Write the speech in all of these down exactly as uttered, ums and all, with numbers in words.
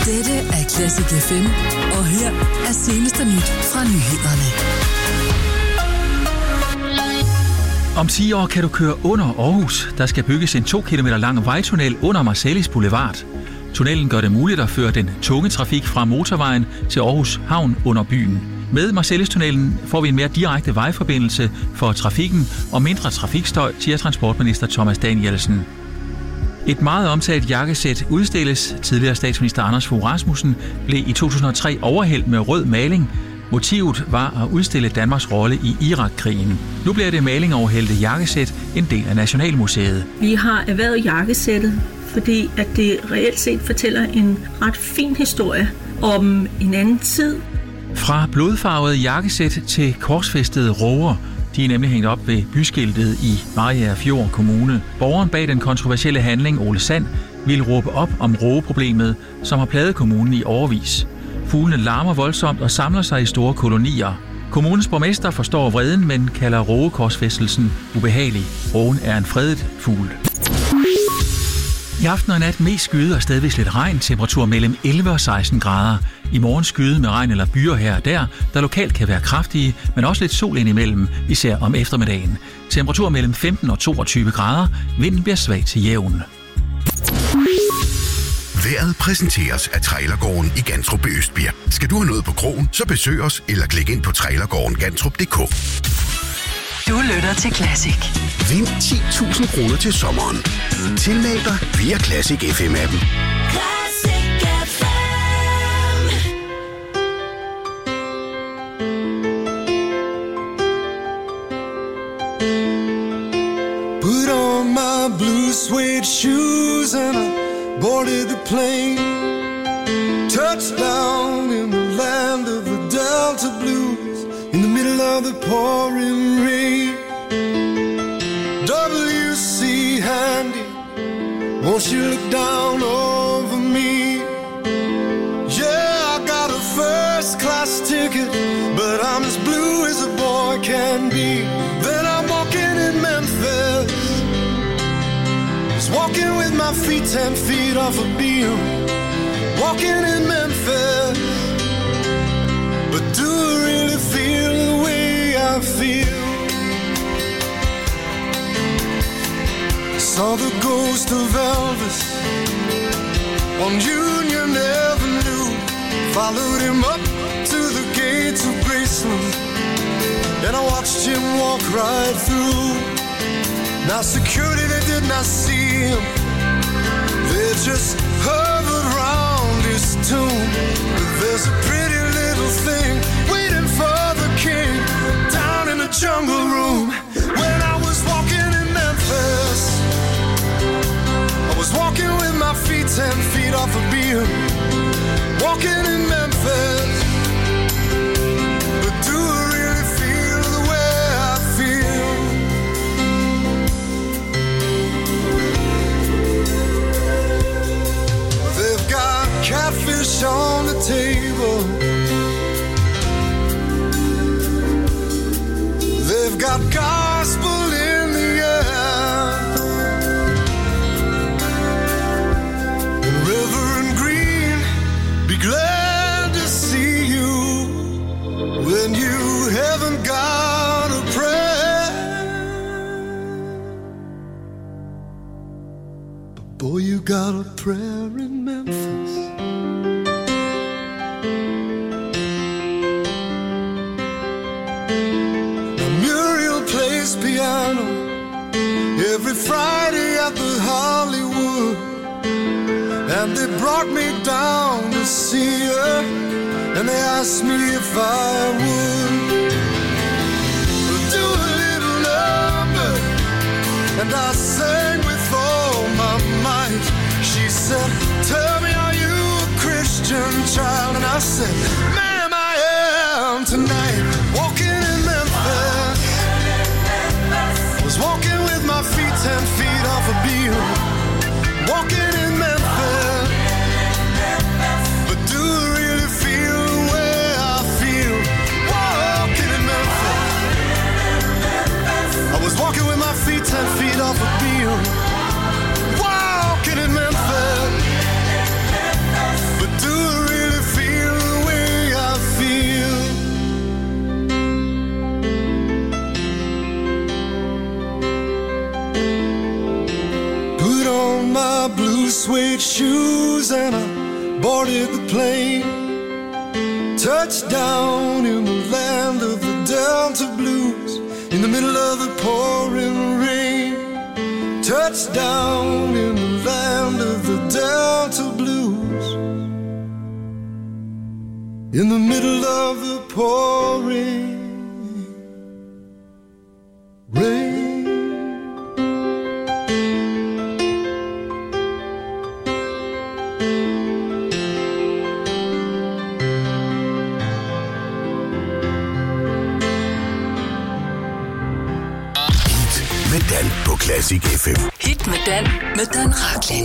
Dette er Classic F M, og her er seneste nyt fra nyhederne. Om ti år kan du køre under Aarhus. Der skal bygges en to kilometer lang vejtunnel under Marselis Boulevard. Tunnelen gør det muligt at føre den tunge trafik fra motorvejen til Aarhus Havn under byen. Med Marselis-tunnelen får vi en mere direkte vejforbindelse for trafikken og mindre trafikstøj, siger transportminister Thomas Danielsen. Et meget omtalt jakkesæt udstilles. Tidligere statsminister Anders Fogh Rasmussen blev i to tusind og tre overhældt med rød maling. Motivet var at udstille Danmarks rolle i Irak-krigen. Nu bliver det malingoverhældte jakkesæt en del af Nationalmuseet. Vi har erhvervet jakkesættet, fordi at det reelt set fortæller en ret fin historie om en anden tid. Fra blodfarvede jakkesæt til korsfæstede råger. De er nemlig hængt op ved byskiltet i Mariagerfjord Kommune. Borgeren bag den kontroversielle handling, Ole Sand, vil råbe op om rågeproblemet, som har plaget kommunen i årevis. Fuglene larmer voldsomt og samler sig i store kolonier. Kommunens borgmester forstår vreden, men kalder rågekorsfæstelsen ubehagelig. Rågen er en fredet fugl. I aften og nat mest skyde og stedvis lidt regn, temperatur mellem elleve og seksten grader. I morgen skyde med regn eller byer her og der, der lokalt kan være kraftige, men også lidt sol indimellem, især om eftermiddagen. Temperatur mellem femten og toogtyve grader, vinden bliver svag til jævn. Vejret præsenteres af Trailergården i Gantrup i Østbirk. Skal du have noget på krogen, så besøg os eller klik ind på trailergården gantrup punktum d k. Du lytter til Classic. Vind ti tusind kroner til sommeren. Tilmeld dig via Classic F M-appen. Classic F M. Put on my blue suede shoes and I boarded the plane. Touchdown in the land of the Delta Blues, in the middle of the pouring rain. W C Handy, won't you look down over me? Yeah, I got a first class ticket, but I'm as blue as a boy can be. Then I'm walking in Memphis, just walking with my feet ten feet off a beam. Walking in Memphis, but do I really feel the way I feel? Saw the ghost of Elvis on Union Avenue. Followed him up to the gates of Graceland, and I watched him walk right through. Now security, they did not see him, they just hovered around his tomb. But there's a pretty little thing waiting for the king down in the jungle room. When I was walking in Memphis, I was walking with my feet ten feet off a beam. Walking in Memphis, but do I really feel the way I feel? They've got catfish on the table, they've got gospel in the air, and Reverend Green, be glad to see you when you haven't got a prayer. But boy, you got a prayer in Memphis. Now Muriel plays piano every Friday at the Hollywood, and they brought me down to see her, and they asked me if I would do a little number, and I sang with all my might. She said, tell me, are you a Christian child? And I said, ma'am, I am tonight. Walking in Memphis, was walking with my feet ten feet off a beam. Walking in Memphis, but do I really feel the way I feel? Walking in Memphis, I was walking with my feet ten feet off a beam. Walking in Memphis, but do I blues and I boarded the plane. Touchdown in the land of the Delta blues, in the middle of the pouring rain. Touchdown in the land of the Delta blues, in the middle of the pouring rain. Med Dan på Classic F M. Hit med Dan, med Dan Rachlin.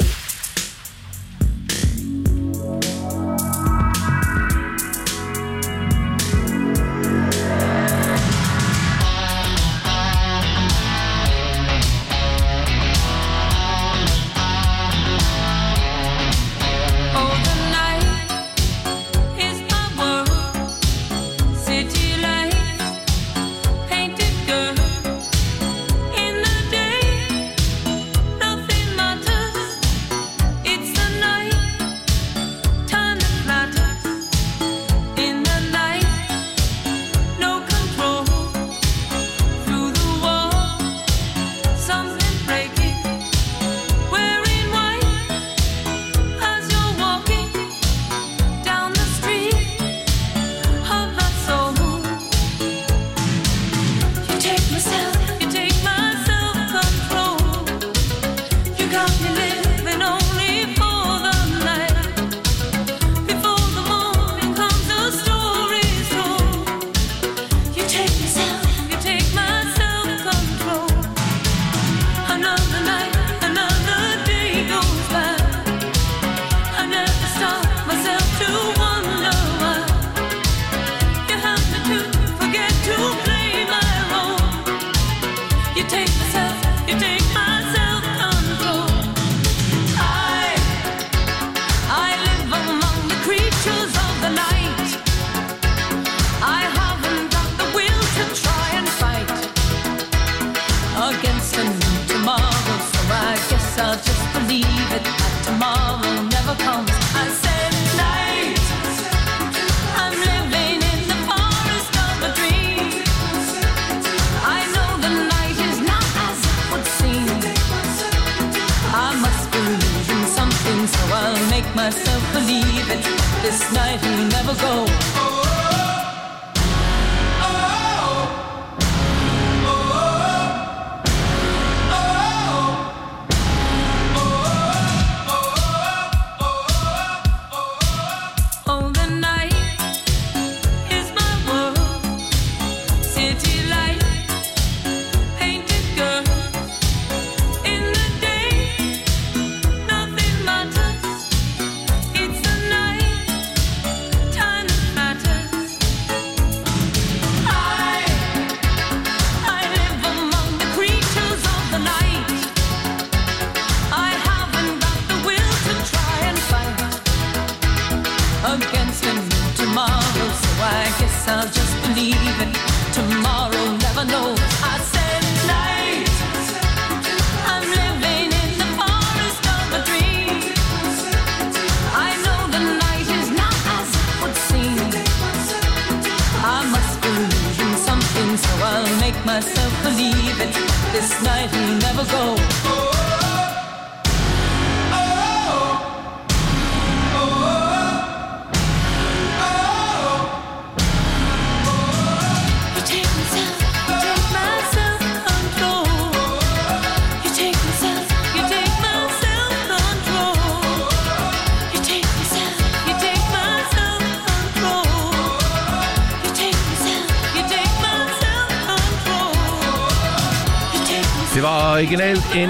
Originalt en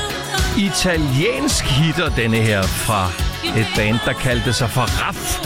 italiensk hitter, denne her, fra et band, der kaldte sig for R A F.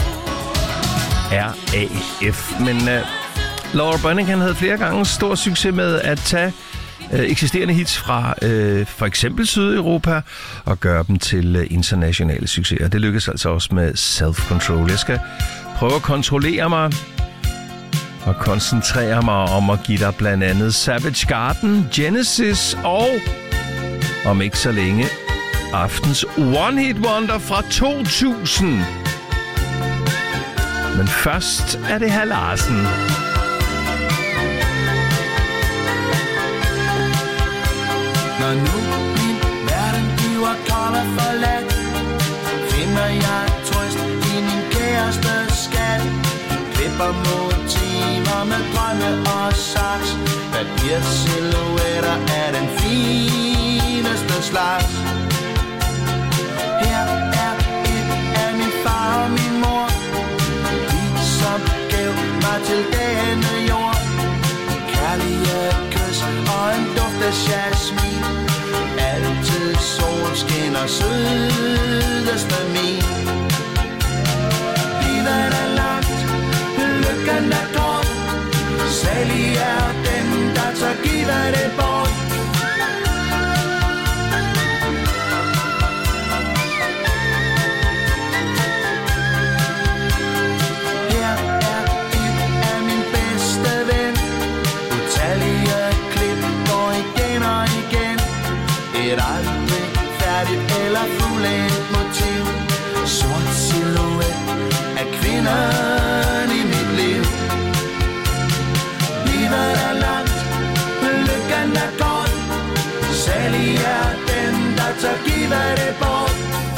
R A F. Men uh, Laura Branigan havde flere gange stor succes med at tage uh, eksisterende hits fra uh, for eksempel Sydeuropa og gøre dem til uh, internationale succeser. Det lykkedes altså også med Self Control. Jeg skal prøve at kontrollere mig og koncentrere mig om at give dig blandt andet Savage Garden, Genesis og om ikke så længe aftens One Hit Wonder fra to tusind. Men først er det Hr. Larsen. Når nu min verden bliver kold og forladt, finder jeg trøst i min kæreste skat. Klipper motiver med drømme og saks, papirsilhuetter er den fineste slags. Her er et af min far og min mor, de som gav mig til denne jord. Kærlige kys og en duft af jasmin, altid solskin og sødeste min. Livet er langt, lykken er kort, salig er den, der tør give det bort. Her er et af min bedste ven, utallige klip går igen og igen. Et aldrig færdigt eller fuldendt motiv, sort silhuet af kvinderne i mit liv. Livet er langt, lykken er kort, salig er den, der tør give det bort.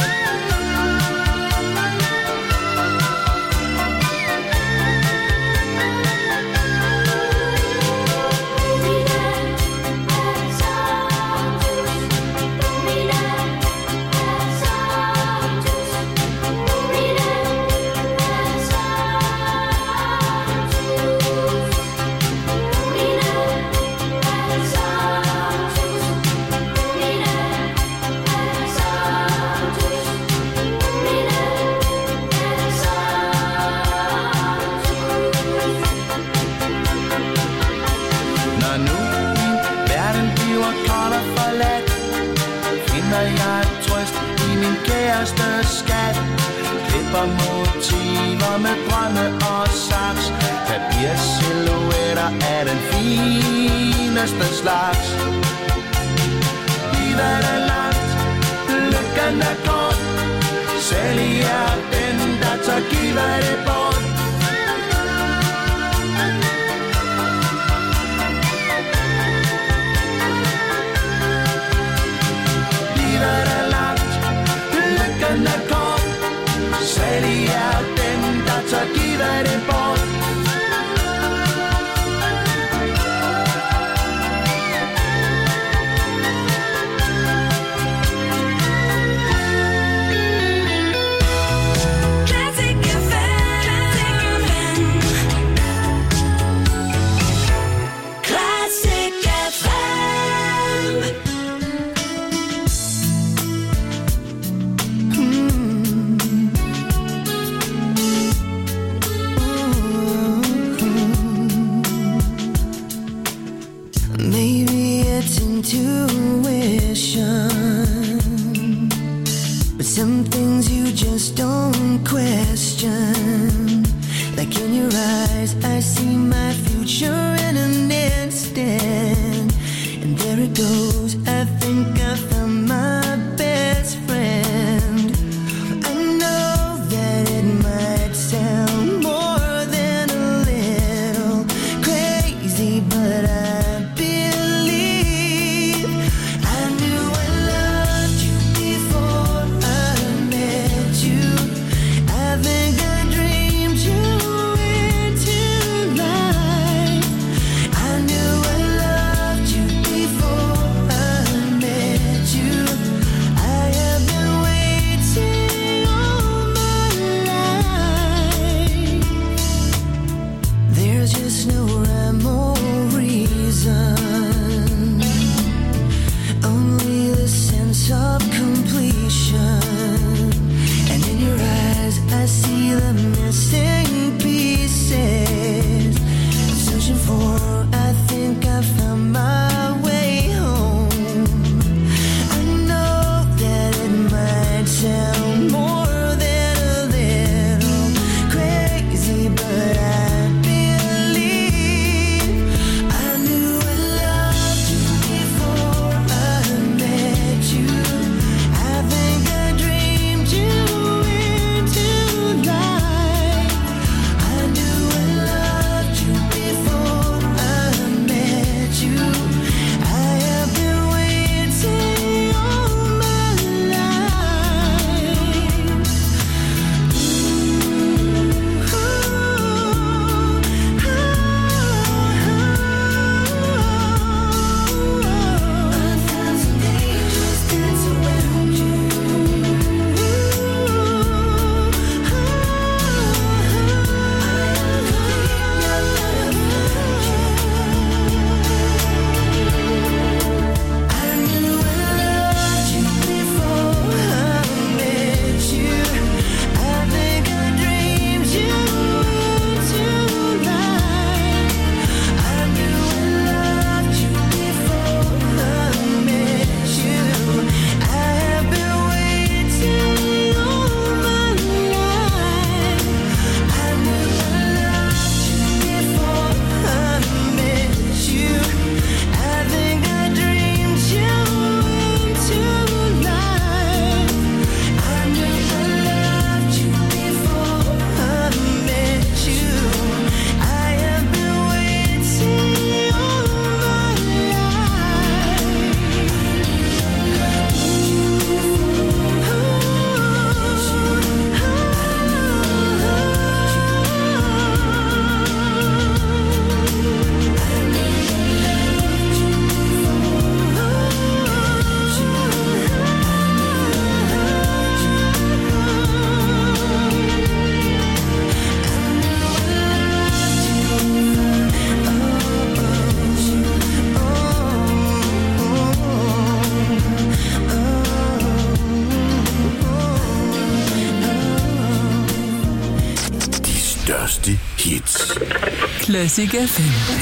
Motiver med drømme og saks, papirsilhuetter er den fineste slags. Livet er langt, lykken er kort, salig er den, der tør give det bort. Livet er langt, lykken er kort, salig er den, der tør give det bort. Classic F M. Classic F M. Maybe it's intuition, but some things you just don't question. Like in your eyes, I see my future in an instant, and there it goes. I think I found my best friend. I know that it might sound more than a little crazy, but I I største hits. Classic F M.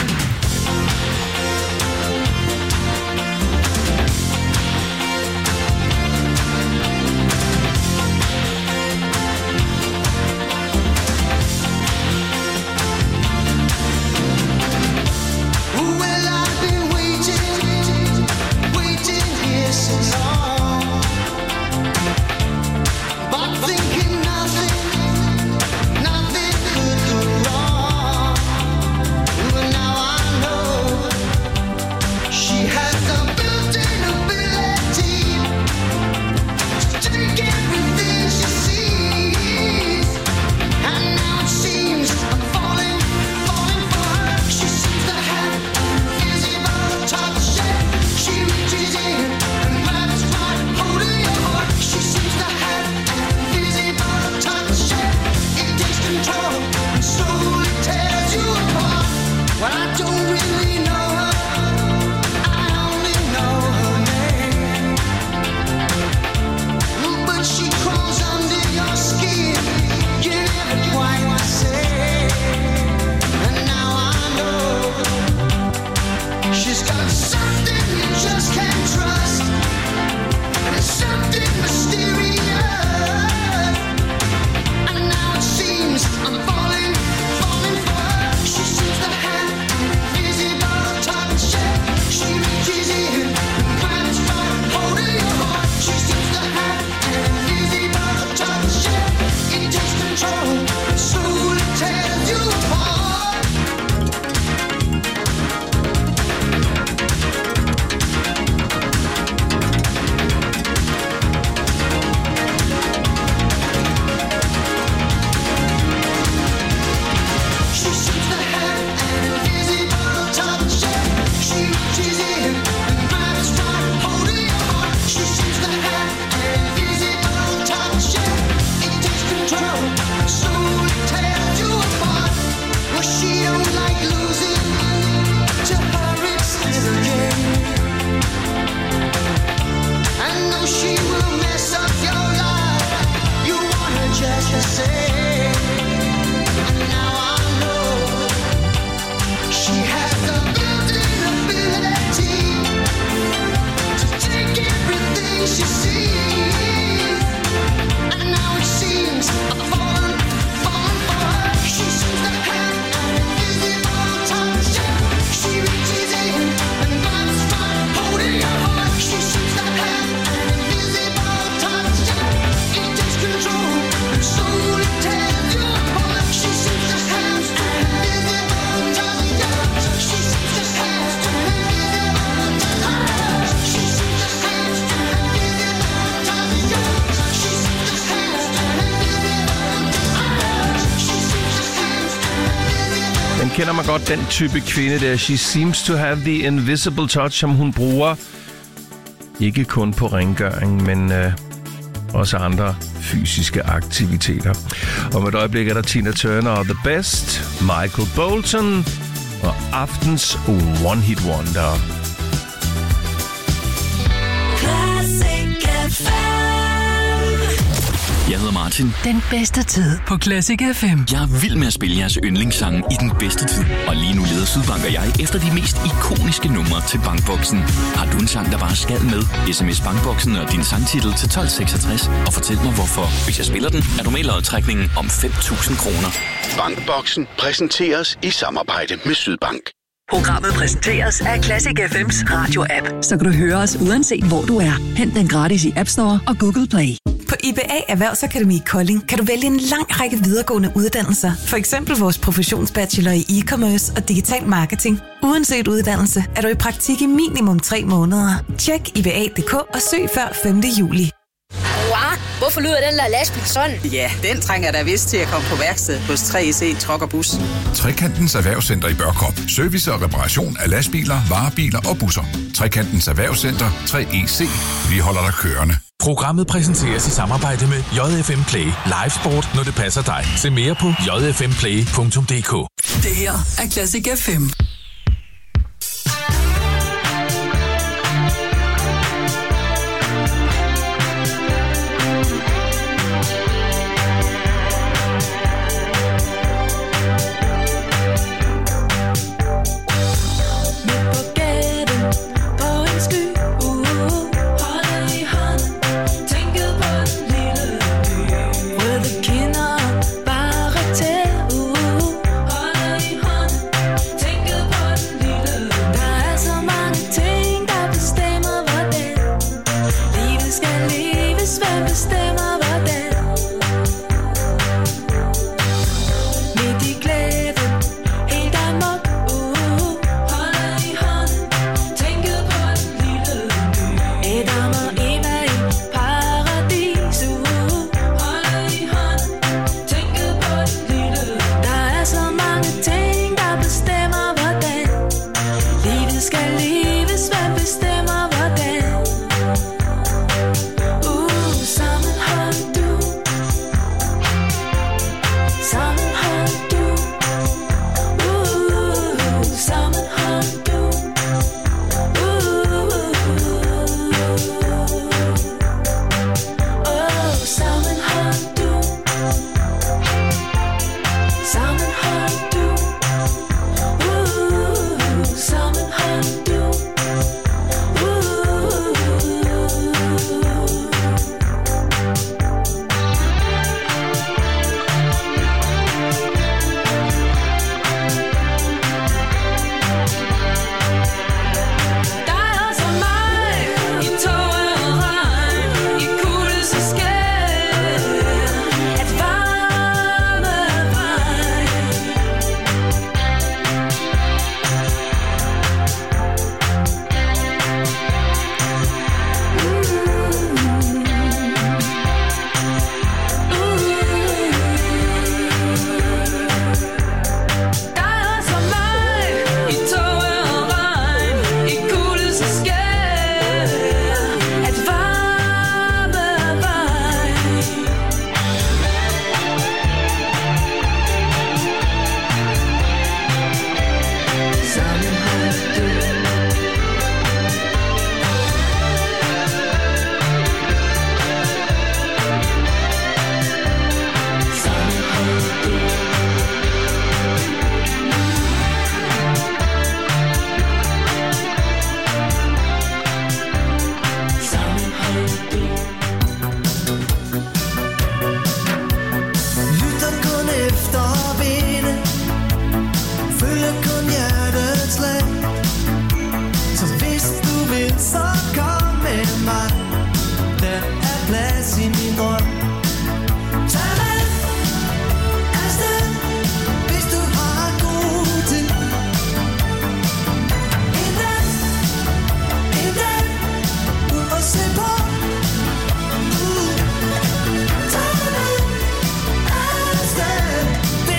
Kender man godt den type kvinde der. She seems to have the invisible touch, som hun bruger ikke kun på rengøring, men øh, også andre fysiske aktiviteter. Og med et øjeblik er der Tina Turner og The Best, Michael Bolton og aftens One Hit Wonder. Classic F M. Jeg hedder Martin. Den bedste tid på Classic F M. Jeg er vild med at spille jeres yndlingssange i den bedste tid. Og lige nu leder Sydbank og jeg efter de mest ikoniske numre til Bankboksen. Har du en sang, der bare skal med? S M S Bankboksen og din sangtitel til tolv seksogtres og fortæl mig hvorfor. Hvis jeg spiller den, er du med i lodtrækningen om fem tusind kroner. Bankboksen præsenteres i samarbejde med Sydbank. Programmet præsenteres af Classic F M's radio-app. Så kan du høre os uanset hvor du er. Hent den gratis i App Store og Google Play. På I B A Erhvervsakademi Kolding kan du vælge en lang række videregående uddannelser. For eksempel vores professionsbachelor i e-commerce og digital marketing. Uanset uddannelse er du i praktik i minimum tre måneder. Tjek I B A punktum d k og søg før femte juli. Wow, hvorfor lyder den der lastbil sådan? Ja, den trænger da vist til at komme på værksted hos tre C Truck og Bus. Trekantens Erhvervscenter i Børkop. Service og reparation af lastbiler, varebiler og busser. Trekantens Erhvervscenter tre E C. Vi holder dig kørende. Programmet præsenteres i samarbejde med J F M Play. Live sport, når det passer dig. Se mere på j f m play punktum d k. Det her er Classic F M. efter vinde. Følger kun hjertets slag. Så hvis du vil, så kom med mig. Der er plads i min drøm. Tag med afsted, hvis du har god tid. En dag, en dag, ud og se på. Uh. Tag med afsted,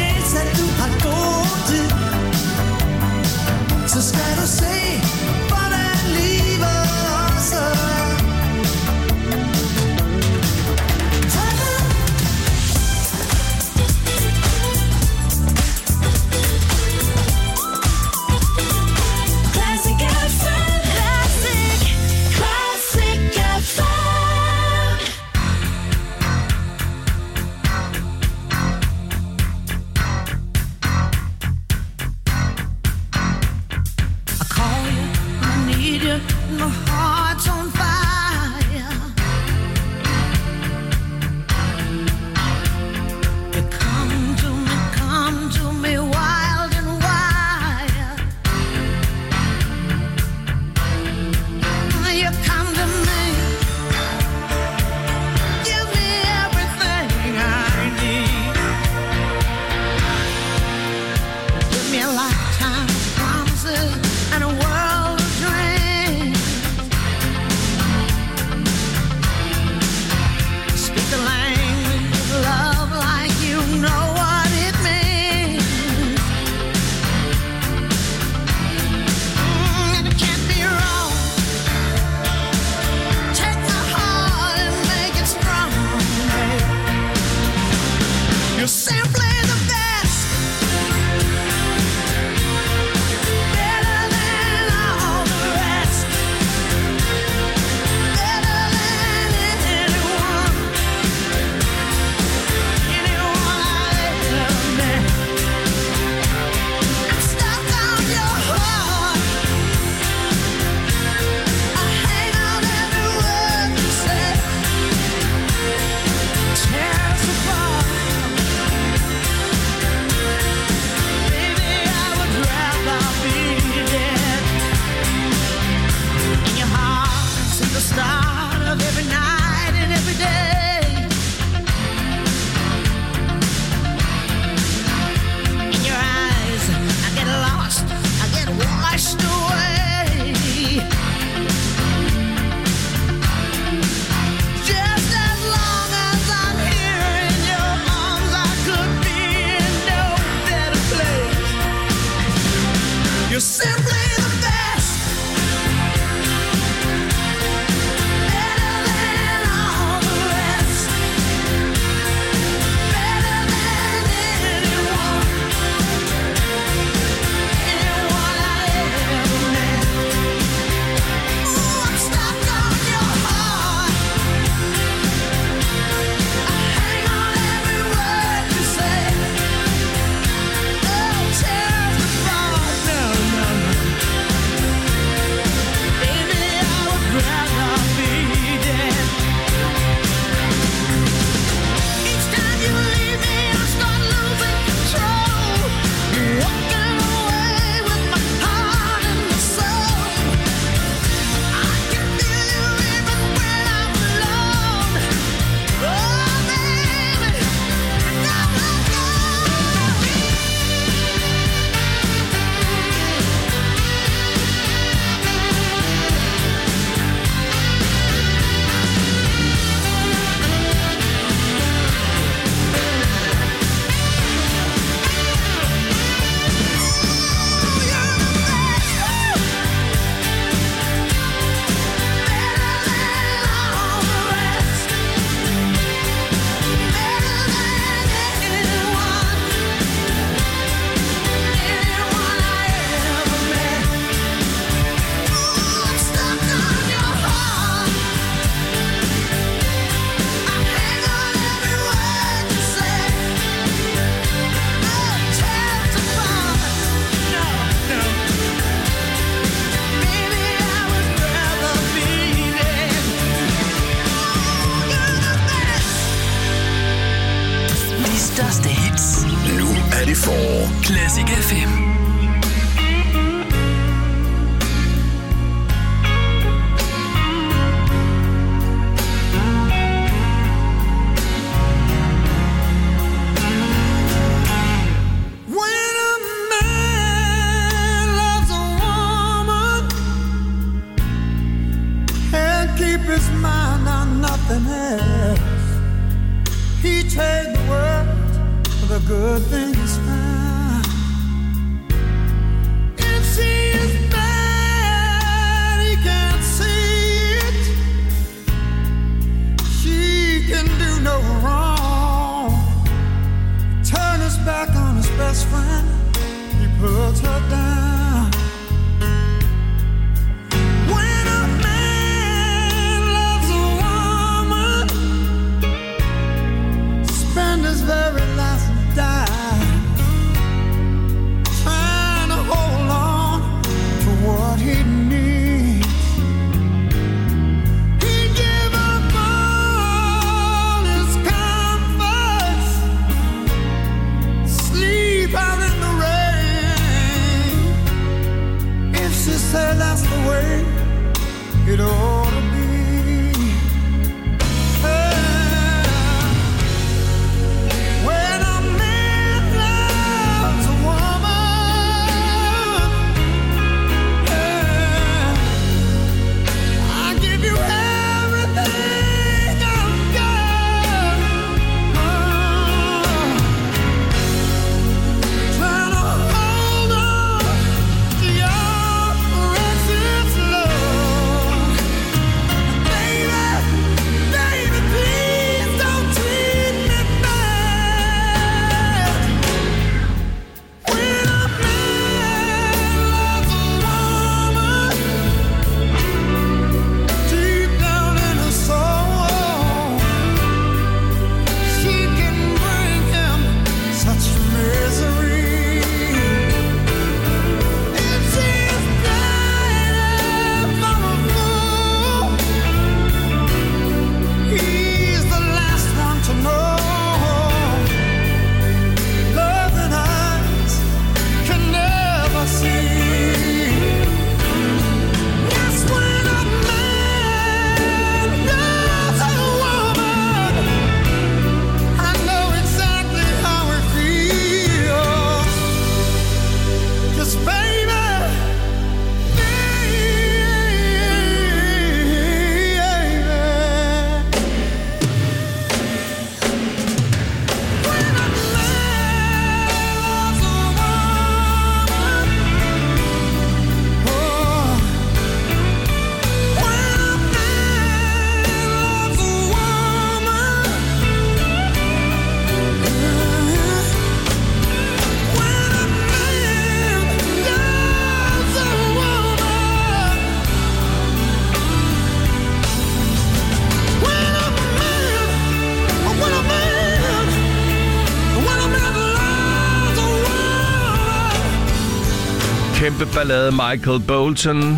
hits. Nu er det forår. Classic F M. His mind on nothing else. He trade the world for the good things found. If she is bad, he can't see it. She can do no wrong. Turn his back on his best friend. He puts her down. His very last dime, trying to hold on to what he needs. He gave up all his comforts, sleep out in the rain. If she said that's the way it ought to be. Kæmpe ballade Michael Bolton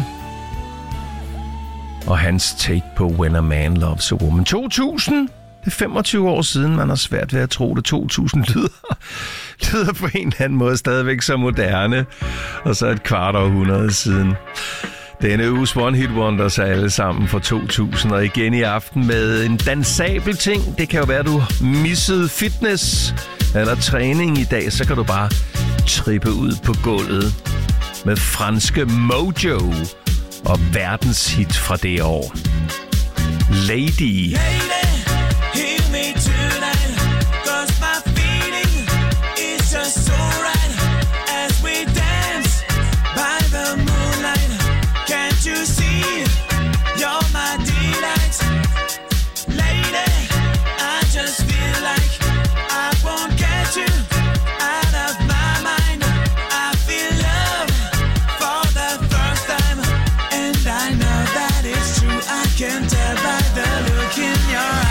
og hans take på When a Man Loves a Woman. to tusind, det er femogtyve år siden. Man har svært ved at tro det. to tusind lyder, lyder på en eller anden måde stadigvæk så moderne. Og så et kvart århundrede siden. Denne uges One Hit Wonders er alle sammen fra to tusind. Og igen i aften med en dansabel ting. Det kan jo være, at du missede fitness eller træning i dag. Så kan du bare trippe ud på gulvet med franske Mojo og verdenshit fra det år. Lady. Lady, hear me tonight, 'cause my feeling is just so right as we dance by the moonlight. Can't you see you're my delight? Lady, I just feel like I won't get you out of my mind. I feel love for the first time, and I know that it's true. I can tell by the look in your eyes.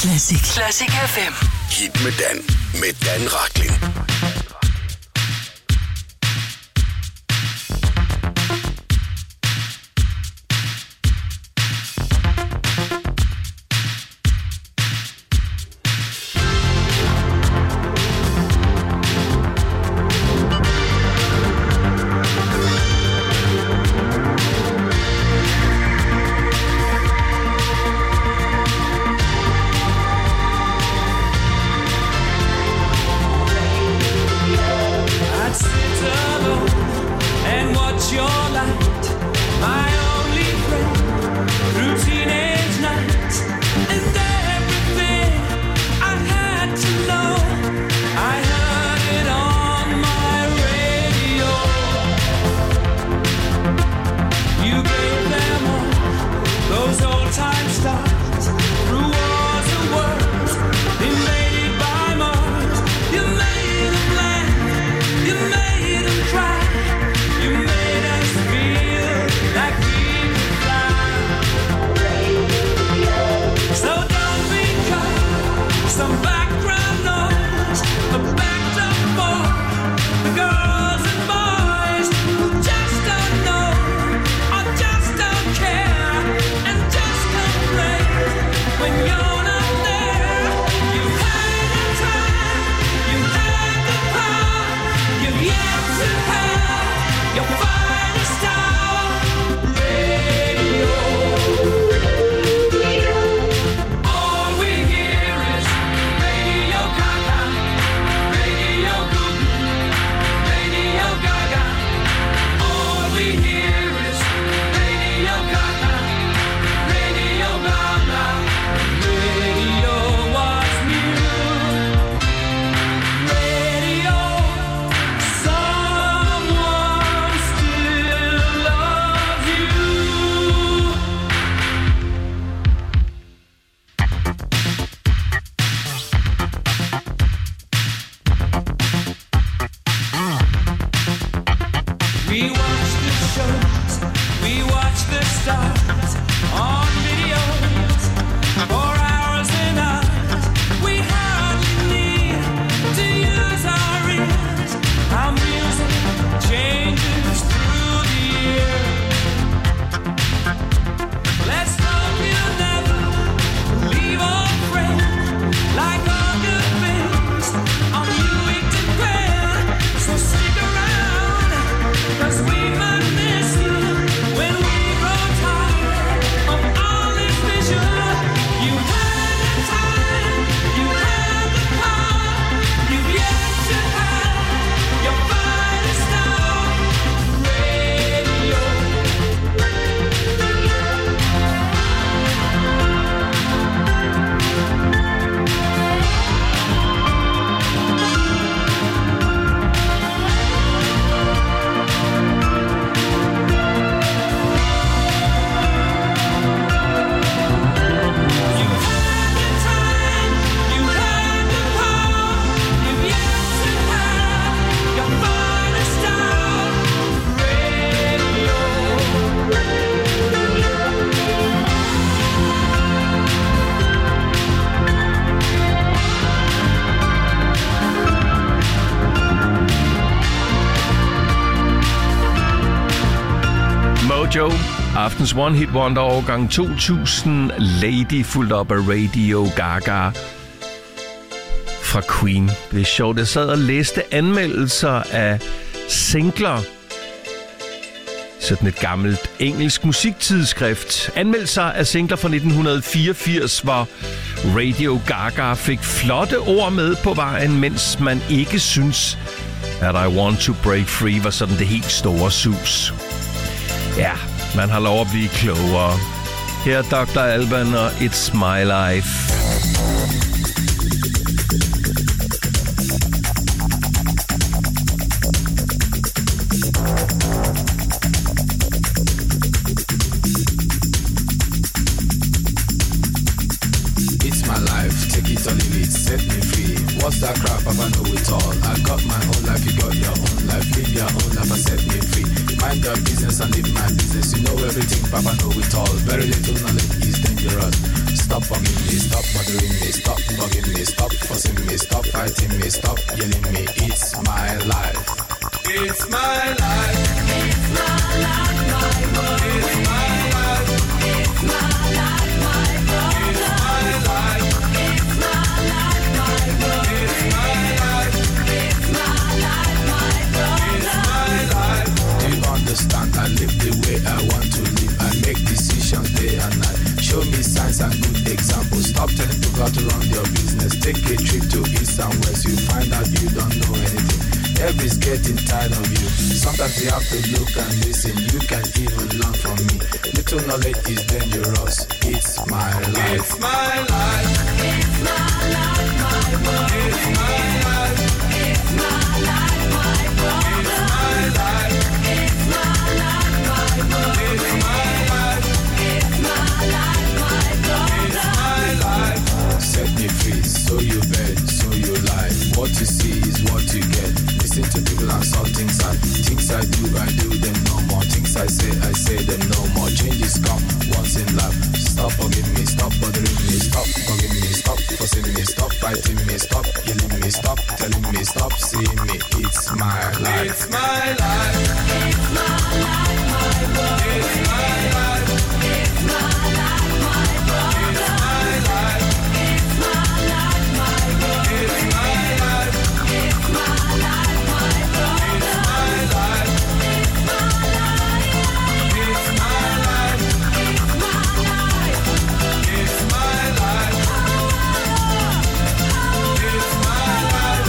Classic. Classic F M. Hit med Dan. Med Dan Rachlin. Joe, aftens One Hit Wonder årgang to tusind, Lady, fuldt op af Radio Gaga fra Queen. Det er sjovt, jeg sad og læste anmeldelser af singler. Sådan et gammelt engelsk musiktidsskrift. Anmeldelser af singler fra nitten fireogfirs, hvor Radio Gaga fik flotte ord med på vejen, mens man ikke synes, at I Want to Break Free var sådan det helt store sus. Ja, man har lov at blive klogere. Her er doktor Alban og It's My Life. Set me free. What's that crap? I know it all. I got my own life, you got your own life. Live your own life and set me free. Mind your business and live my business. You know everything, Papa know it all. Very little knowledge is dangerous. Stop stop bugging me, stop bothering me, stop bugging me, stop fussing me, stop fighting me, stop yelling me. It's my life. It's my life. It's my life, my world. It's my life. It's my life, my world. It's my life. It's my life, my world. It's my life. It's my life, my world. It's my life. Do you understand? I live the way I want to live. I make decisions day and night. Show me signs and good examples. Stop telling people how to run your business. Take a trip to east and west. You find out you don't know anything. Everybody's getting tired of you. Sometimes you have to look and listen. You can even learn from me. Little knowledge is dangerous. It's my life. It's my life. It's my life, my world. It's my life. It's my life, my world. It's my life. It's my life, my world. It's my life. It's my life, my world. It's my life. Set me free, so you bet, so you lie. What you see is what you get. Listen to people and saw things I things I do, I do them no more. Things I say, I say them no more. Changes come once in life. Stop bugging me, stop bothering me, stop bugging me, stop fussing me, stop fighting me, stop yelling me, stop telling me, stop seeing me. It's my life. It's my life. It's my life, my world. It's my life. It's my life, my world. It's my life. It's my life, my world. It's my life. It's my life, my world. It's my life. It's my life. It's my life. It's my life. It's my life. It's my life.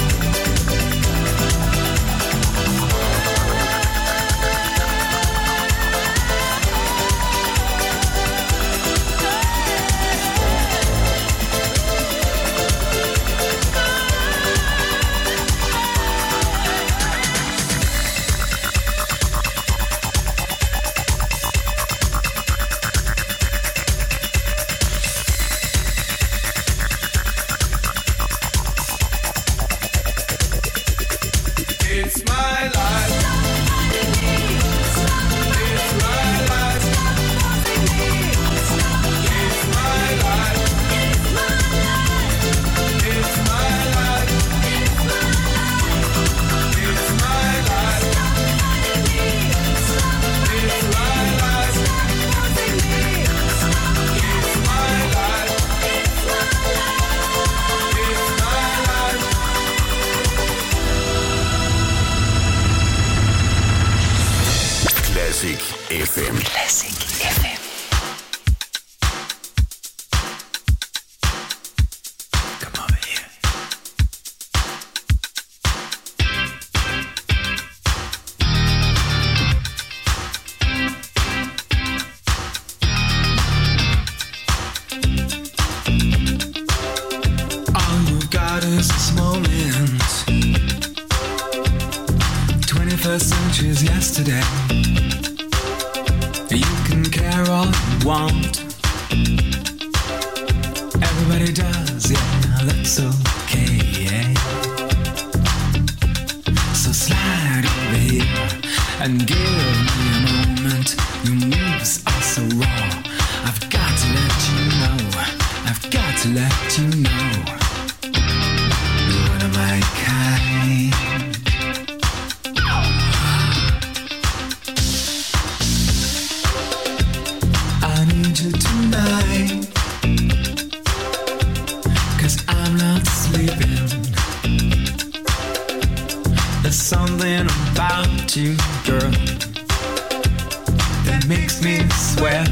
It's my life. It's my life. It's my life. It's my life. It's my life. It's my life. It's my life. It's my life. Classic F M. Classic F M. All you got is this moment. twenty-first century's yesterday. You can care all you want. Everybody does, yeah, that's okay. So slide over here and give me a moment. Your moves are so raw. I've got to let you know. I've got to let you know. You're one of my kind. I need you tonight, 'cause I'm not sleeping. There's something about you, girl, that makes me sweat.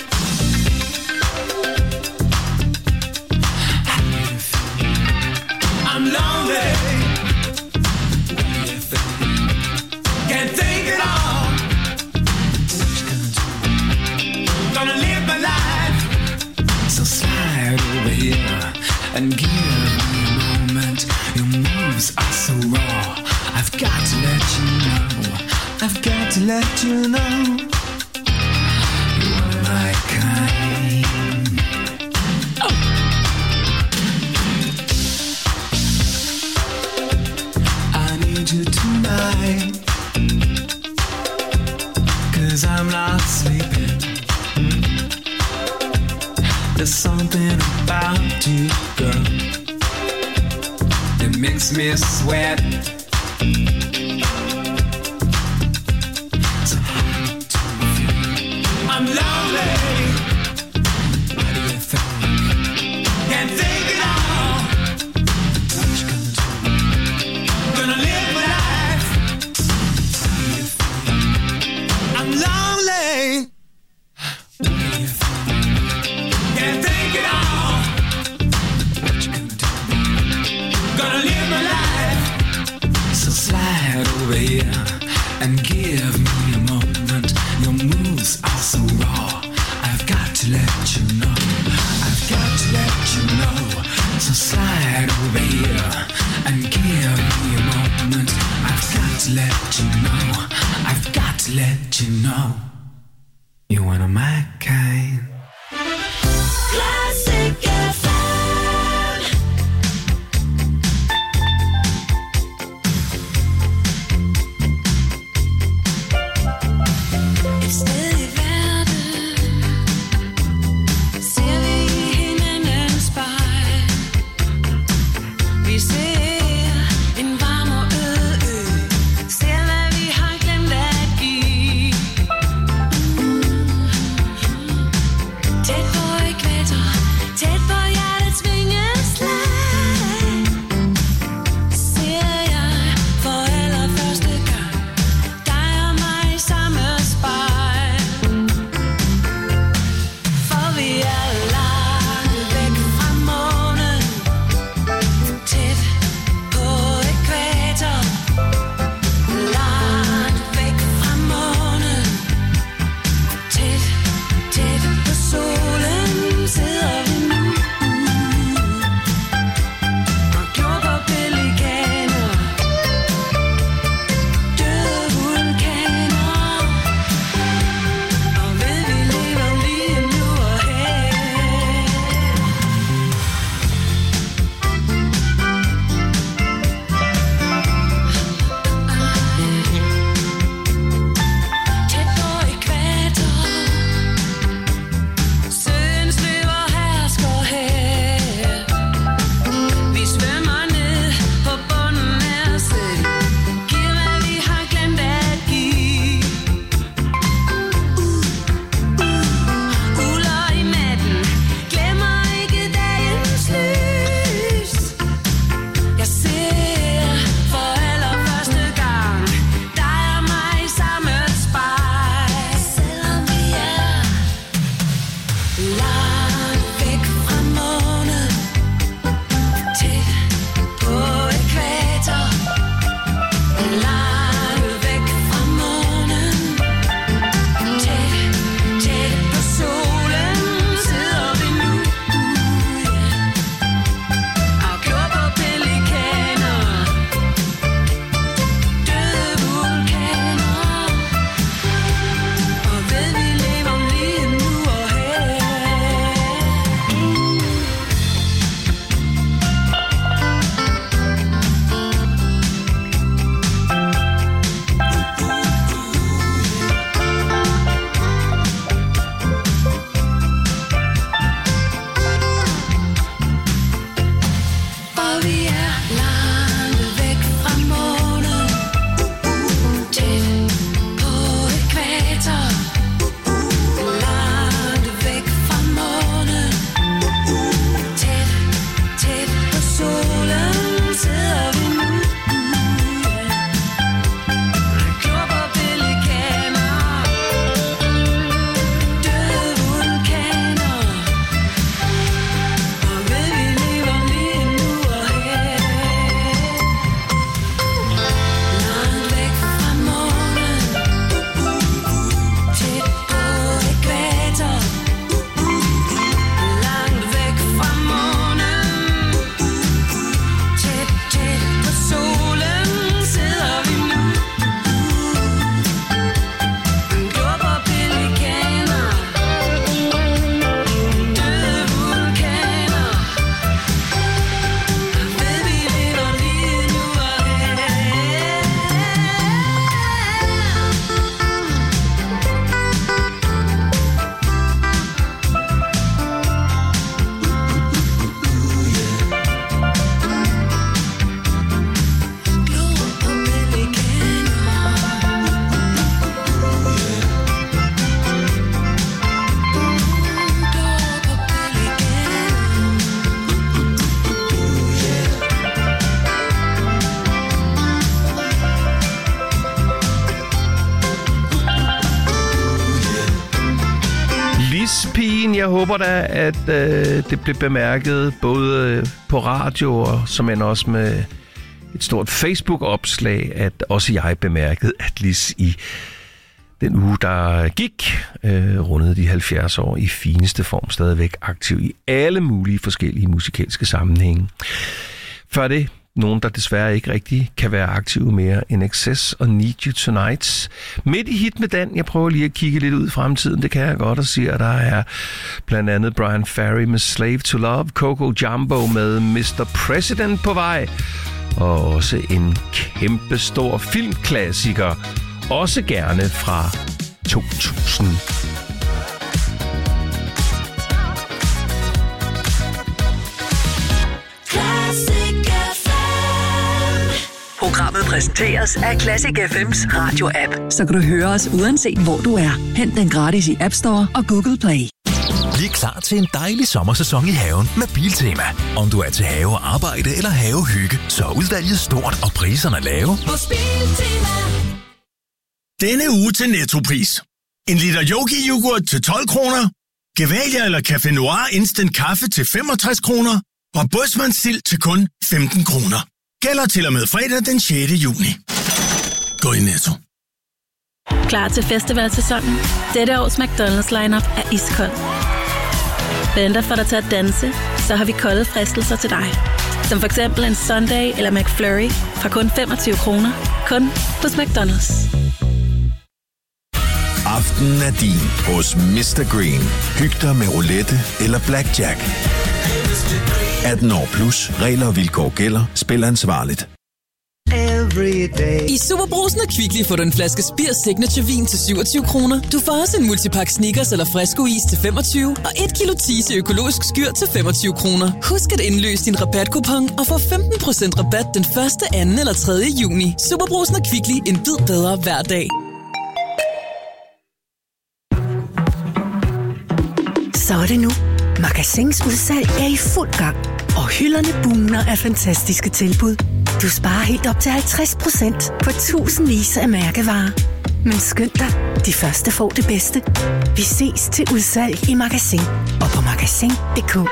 I'm lonely. What do you think? Can't think at all. What you gonna do? Gonna live my life. So slide over here and give me a moment. Your moves are so raw. I've got to let you know. I've got to let you know. You're my kind. Oh. I need you tonight, 'cause I'm not sleeping. There's something about you, girl, that makes me sweat. So hard to feel. I'm lonely. What do you think? Can't think it all. What you gonna do? Gonna live my life. What do you think? I'm lonely. What do you think? Can't think it all. What you gonna do? Gonna live my life. So slide over here and give me a moment. Your moves are so raw. I've got to let you know. I've got to let you know. So slide over here and give me a moment. I've got to let you know. I've got to let you know. You're one of my kind. Classic F M. Et sted i verden ser vi hinandens spejl. Vi ser en varm og øde ø. Ser hvad vi har glemt at give. jeg håber da, at øh, det bliver bemærket både på radio og som end også med et stort Facebook-opslag, at også jeg bemærkede, at Lis i den uge, der gik, øh, rundede de halvfjerds år i fineste form, stadigvæk aktiv i alle mulige forskellige musikalske sammenhænge. Før det, nogen, der desværre ikke rigtig kan være aktive mere end Excess og Need You Tonight. Midt i hit med den, jeg prøver lige at kigge lidt ud i fremtiden, det kan jeg godt, og sige, at der er blandt andet Brian Ferry med Slave to Love, Coco Jumbo med mister President på vej, og også en kæmpe stor filmklassiker, også gerne fra to tusind. Programmet præsenteres af Classic F M's radio-app, så kan du høre os uanset hvor du er. Hent den gratis i App Store og Google Play. Bliv klar til en dejlig sommersæson i haven med Biltema. Om du er til have, arbejde eller havehygge, så er udvalget stort og priserne lave. Hos Biltema. Denne uge til Nettopris. En liter Yogi-yoghurt til tolv kroner. Gevalia eller Café Noir Instant Kaffe til femogtres kroner. Og Bosmans sild til kun femten kroner. Gælder til og med fredag den sjette juni. Gå i Netto. Klar til festivalsæsonen? Dette års McDonald's lineup er iskold. Venter for dig til at danse, så har vi kolde fristelser til dig. Som for eksempel en Sunday eller McFlurry fra kun femogtyve kroner. Kun hos McDonald's. Aftenen er din hos mister Green. Hyg dig med roulette eller blackjack. atten år plus. Regler og vilkår gælder. Spil ansvarligt. I Superbrugsen og Kvickly får du en flaske Spir Signature Vin til syvogtyve kroner. Du får også en multipack Snickers eller Fresco-is til femogtyve og et kilo Tise økologisk skyr til femogtyve kroner. Husk at indløse din rabatkupon og få femten procent rabat den første, anden eller tredje juni. Superbrugsen og Kvickly. En bid bedre hver dag. Så er det nu. Magasins udsalg er i fuld gang, og hylderne bugner af fantastiske tilbud. Du sparer helt op til halvtreds procent på tusindvis af mærkevarer. Men skynd dig, de første får det bedste. Vi ses til udsalg i Magasin og på magasin punktum d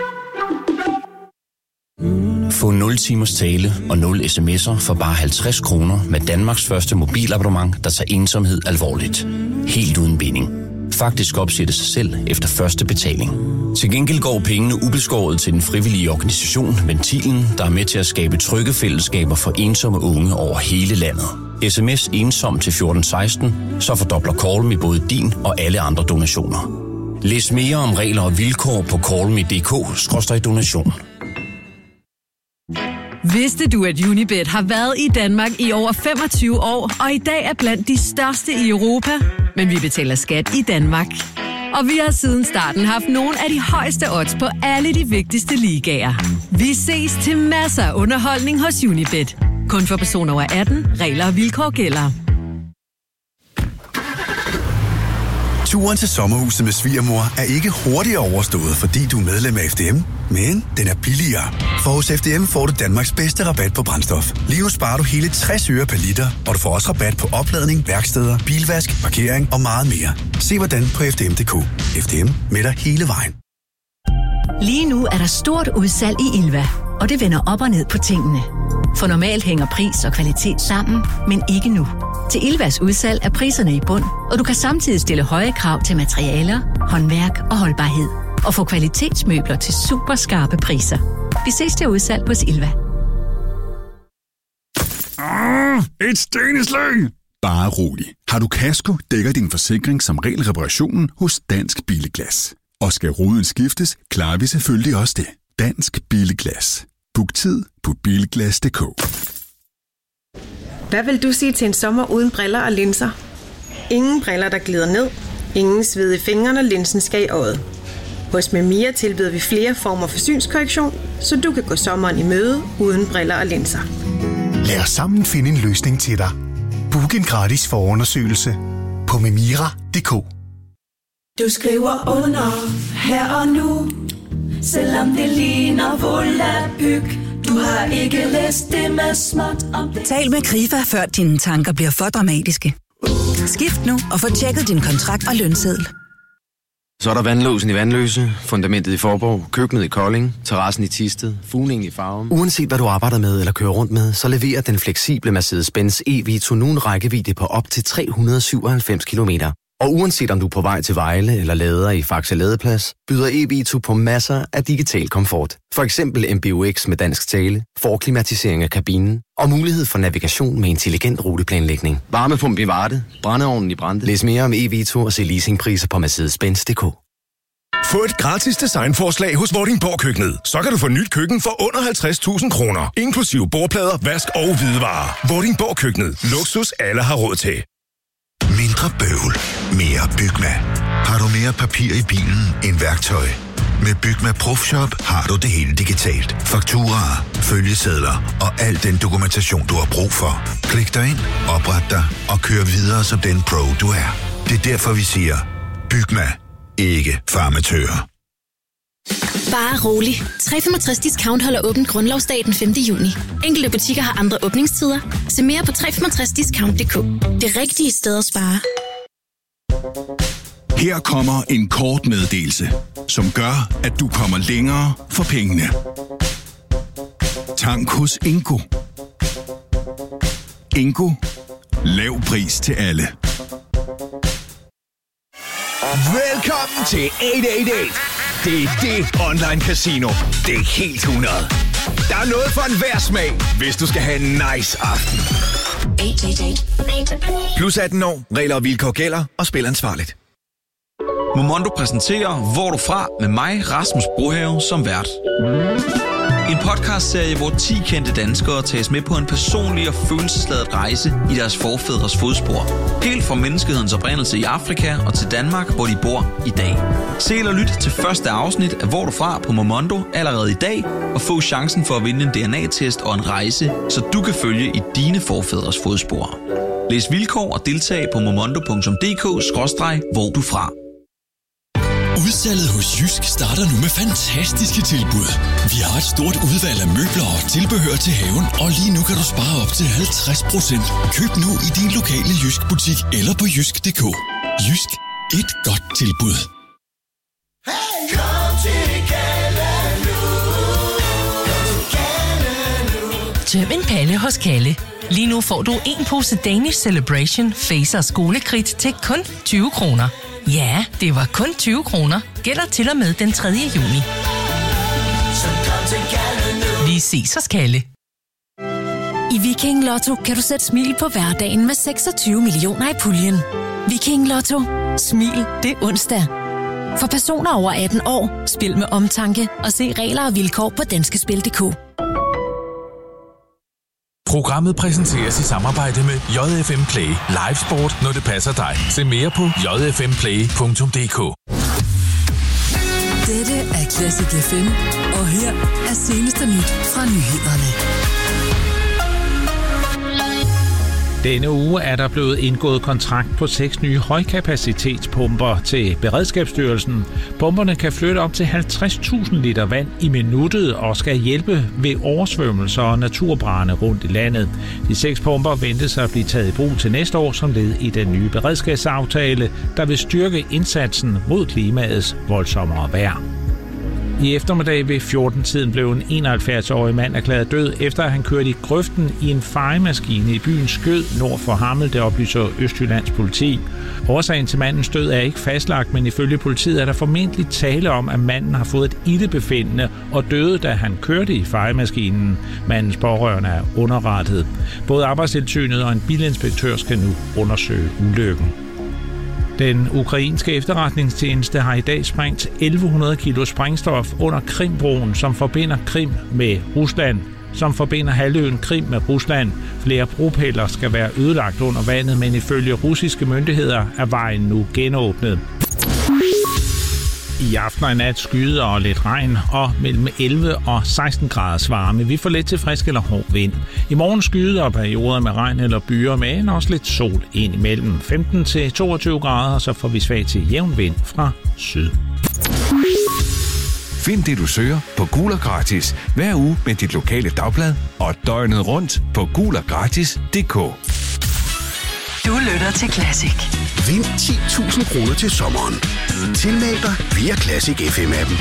k. Få nul timers tale og nul sms'er for bare halvtreds kroner med Danmarks første mobilabonnement, der tager ensomhed alvorligt. Helt uden binding. Faktisk opsætte sig selv efter første betaling. Til gengæld går pengene ubeskåret til den frivillige organisation Ventilen, der er med til at skabe trygge fællesskaber for ensomme unge over hele landet. Sms ensom til fjorten seksten, så fordobler Call Me både din og alle andre donationer. Læs mere om regler og vilkår på callme punktum d k skråstreg donation. Vidste du, at Unibet har været i Danmark i over femogtyve år, og i dag er blandt de største i Europa? Men vi betaler skat i Danmark. Og vi har siden starten haft nogle af de højeste odds på alle de vigtigste ligaer. Vi ses til masser af underholdning hos Unibet. Kun for personer over atten. Regler og vilkår gælder. Turen til sommerhuset med svigermor er ikke hurtigere overstået, fordi du er medlem af F D M, men den er billigere. For hos F D M får du Danmarks bedste rabat på brændstof. Lige nu sparer du hele tres øre per liter, og du får også rabat på opladning, værksteder, bilvask, parkering og meget mere. Se hvordan på f d m punktum d k. F D M med dig hele vejen. Lige nu er der stort udsalg i Ilva, og det vender op og ned på tingene. For normalt hænger pris og kvalitet sammen, men ikke nu. Til Ilvas udsalg er priserne i bund, og du kan samtidig stille høje krav til materialer, håndværk og holdbarhed. Og få kvalitetsmøbler til super skarpe priser. Vi ses til udsalg hos Ilva. Ah, et stenslag! Bare rolig. Har du kasko, dækker din forsikring som regel reparationen hos Dansk Bilglas. Og skal ruden skiftes, klarer vi selvfølgelig også det. Dansk Bilglas. Book tid på bilglas punktum d k. Hvad vil du sige til en sommer uden briller og linser? Ingen briller, der glider ned. Ingen sved i fingrene, og linsen skal i øjet. Hos Memia tilbyder vi flere former for synskorrektion, så du kan gå sommeren i møde uden briller og linser. Lad os sammen finde en løsning til dig. Book en gratis forundersøgelse på memira punktum d k. Du skriver under her og nu, selvom det ligner volapyk. Du har ikke læst det med småt om det. Tal med Krifa, før dine tanker bliver for dramatiske. Skift nu og få tjekket din kontrakt og lønseddel. Så er der vandlåsen i Vandløse, fundamentet i Forborg, køkkenet i Kolding, terrassen i Thisted, fugningen i Farum. Uanset hvad du arbejder med eller kører rundt med, så leverer den fleksible Mercedes-Benz E-Vito nu en rækkevidde på op til tre hundrede og syvoghalvfems kilometer. Og uanset om du er på vej til Vejle eller lader i Faxe Ladeplads, byder E-Vito på masser af digital komfort. For eksempel M B U X med dansk tale, forklimatisering af kabinen og mulighed for navigation med intelligent ruteplanlægning. Varmepump i Varde, brændeovnen i Brande. Læs mere om E-Vito og se leasingpriser på mercedes benz punktum d k. Få et gratis designforslag hos Vordingborg Køkkenet. Så kan du få nyt køkken for under halvtreds tusind kroner, inklusive bordplader, vask og hvidevarer. Vordingborg Køkkenet. Luksus alle har råd til. Mindre bøvl, mere Bygma. Har du mere papir i bilen end værktøj? Med Bygma Profshop har du det hele digitalt. Fakturaer, følgesedler og al den dokumentation, du har brug for. Klik dig ind, opret dig og kør videre som den pro, du er. Det er derfor, vi siger, Bygma, ikke farmatører. Bare rolig. tre komma femogtres discount holder åbent grundlovsdag den femte juni. Enkelte butikker har andre åbningstider. Se mere på tre komma femogtres discount punktum d k. Det rigtige sted at spare. Her kommer en kort meddelelse, som gør, at du kommer længere for pengene. Tank hos Ingo. Ingo. Lav pris til alle. Velkommen til otte otte otte. Det er det online casino. Det er helt hundrede. Der er noget for enhver smag, hvis du skal have en nice aften. Plus atten år, regler og vilkår gælder, og spil ansvarligt. Momondo præsenterer Hvor du fra med mig, Rasmus Brohave, som vært. En podcastserie, hvor ti kendte danskere tages med på en personlig og følelsesladet rejse i deres forfædres fodspor. Helt fra menneskehedens oprindelse i Afrika og til Danmark, hvor de bor i dag. Se eller lyt til første afsnit af Hvor du fra på Momondo allerede i dag, og få chancen for at vinde en D N A-test og en rejse, så du kan følge i dine forfædres fodspor. Læs vilkår og deltag på momondo punktum d k skråstreg hvor du fra. Udsalget hos Jysk starter nu med fantastiske tilbud. Vi har et stort udvalg af møbler og tilbehør til haven, og lige nu kan du spare op til halvtreds procent. Køb nu i din lokale Jysk butik eller på jysk punktum d k. Jysk. Et godt tilbud. Hey, kom til Kalle nu. Kom til Kalle nu. Tøm en palle hos Kalle. Lige nu får du en pose Danish Celebration Face og skolekridt til kun tyve kroner. Ja, det var kun tyve kroner. Gælder til og med den tredje juni. Vi ses hos Kalle. I Viking Lotto kan du sætte smil på hverdagen med seksogtyve millioner i puljen. Viking Lotto. Smil det onsdag. For personer over atten år, spil med omtanke og se regler og vilkår på danskespil punktum d k. Programmet præsenteres i samarbejde med J F M Play. Live sport, når det passer dig. Se mere på j f m play punktum d k. Dette er Classic F M, og her er seneste nyt fra nyhederne. Denne uge er der blevet indgået kontrakt på seks nye højkapacitetspumper til Beredskabsstyrelsen. Pumperne kan flytte op til halvtreds tusind liter vand i minuttet og skal hjælpe ved oversvømmelser og naturbrande rundt i landet. De seks pumper ventes at blive taget i brug til næste år som led i den nye beredskabsaftale, der vil styrke indsatsen mod klimaets voldsommere vejr. I eftermiddag ved fjorten-tiden blev en enoghalvfjerds-årig mand erklæret død, efter at han kørte i grøften i en fejemaskine i byen Skød nord for Hammel, det oplyser Østjyllands politi. Årsagen til mandens død er ikke fastlagt, men ifølge politiet er der formentlig tale om, at manden har fået et ildebefindende og døde, da han kørte i fejemaskinen. Mandens pårørende er underrettet. Både Arbejdstilsynet og en bilinspektør skal nu undersøge ulykken. Den ukrainske efterretningstjeneste har i dag sprængt elleve hundrede kilo sprængstof under Krimbroen, som forbinder Krim med Rusland, som forbinder halvøen Krim med Rusland. Flere bropiller skal være ødelagt under vandet, men ifølge russiske myndigheder er vejen nu genåbnet. I aften og i nat skyder og lidt regn, og mellem elleve og seksten graders varme. Vi får lidt til frisk eller hård vind. I morgen skyder og perioder med regn eller byer, men også lidt sol ind imellem femten til toogtyve grader, så får vi svag til jævn vind fra syd. Find det, du søger på Gul og Gratis hver uge med dit lokale dagblad og døgnet rundt på gul og gratis punktum d k. Du Du lytter til Classic. Vind ti tusind kroner til sommeren. Tilmeld dig via Classic F M-appen.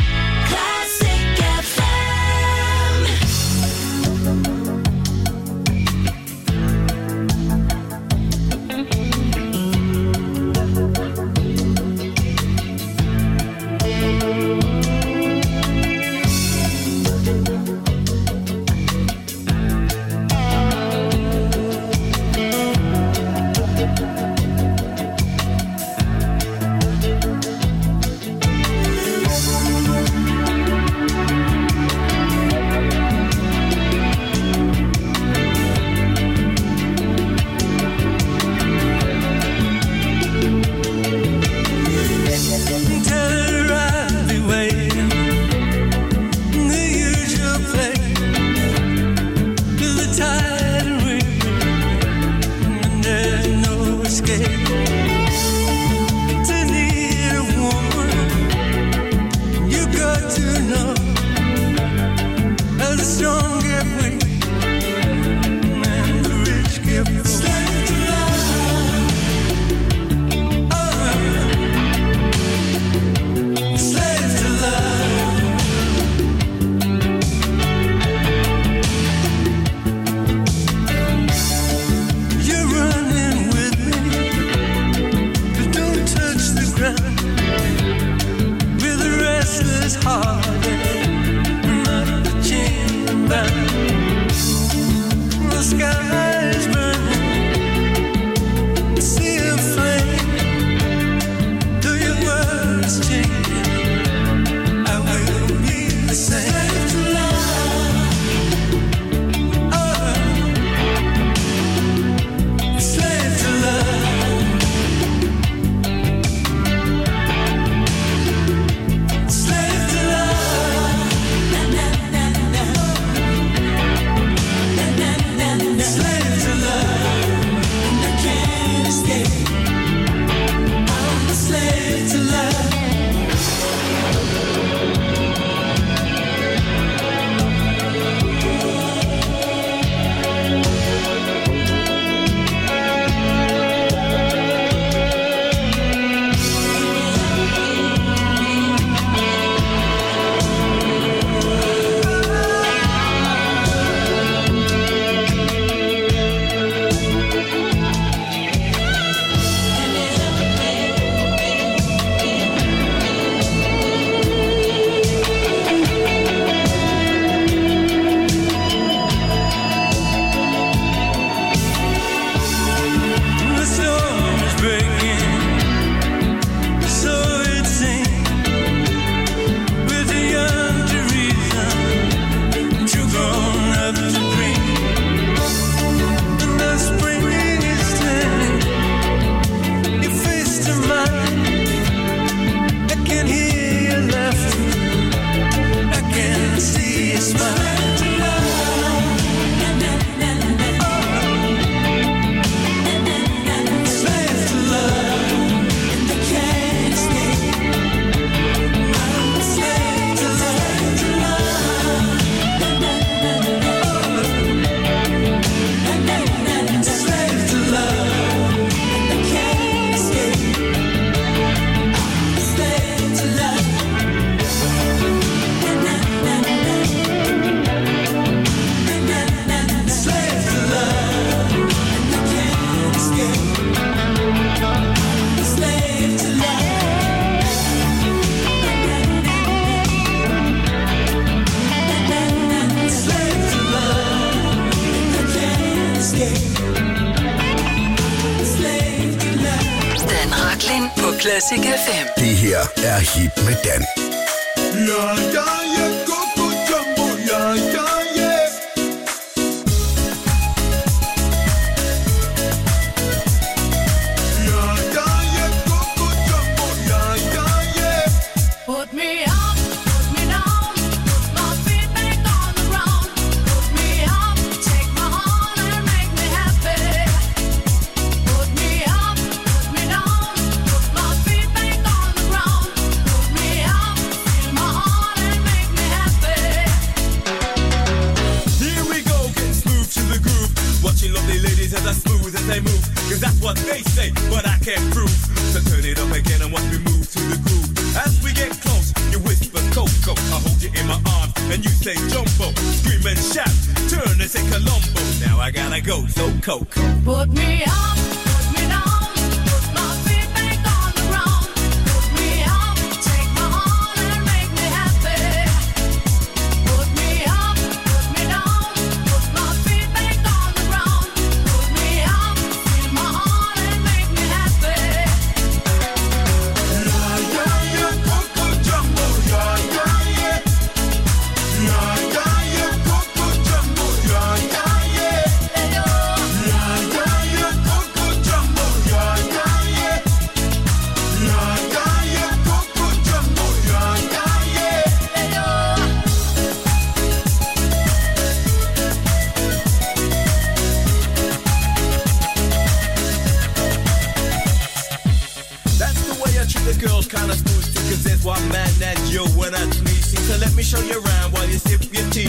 Classic F M. Det her er Hit med Dan. Ja, ja, ja, go, go, jumbo, ja, ja, ja. Ja, ja, ja, go, go, jumbo, ja, ja, ja. Put me up, put me down, put my feet back on the ground. Put me up, take my heart and make me happy. Put me up, put me down, put my feet back on the ground. Put me up, feel my heart and make same move, cause that's what they say, but I can't prove. So turn it up again and watch me move to the groove. As we get close, you whisper Coco, I hold you in my arms and you say Jumbo. Scream and shout, turn and say Colombo. Now I gotta go, so Coco. Put me up, put me down, put my feet back on the ground. Put me up, take my heart and make me happy. Put me up, put me down, put my feet back on the ground. Put me up, feel my heart and make me happy. Yeah, yeah, yeah, Coco Jumbo, yeah, yeah, yeah. Yeah, yeah, yeah, Coco Jumbo, yeah, yeah, yeah. Yeah, yeah, yeah, Coco Jumbo, yeah, yeah, yeah. Yeah, yeah, yeah, Coco Jumbo, yeah, yeah, yeah. That's the way I treat the girls, kinda smooth, cause that's why I'm mad at you when I sneeze. So let me show you around while you sip your tea.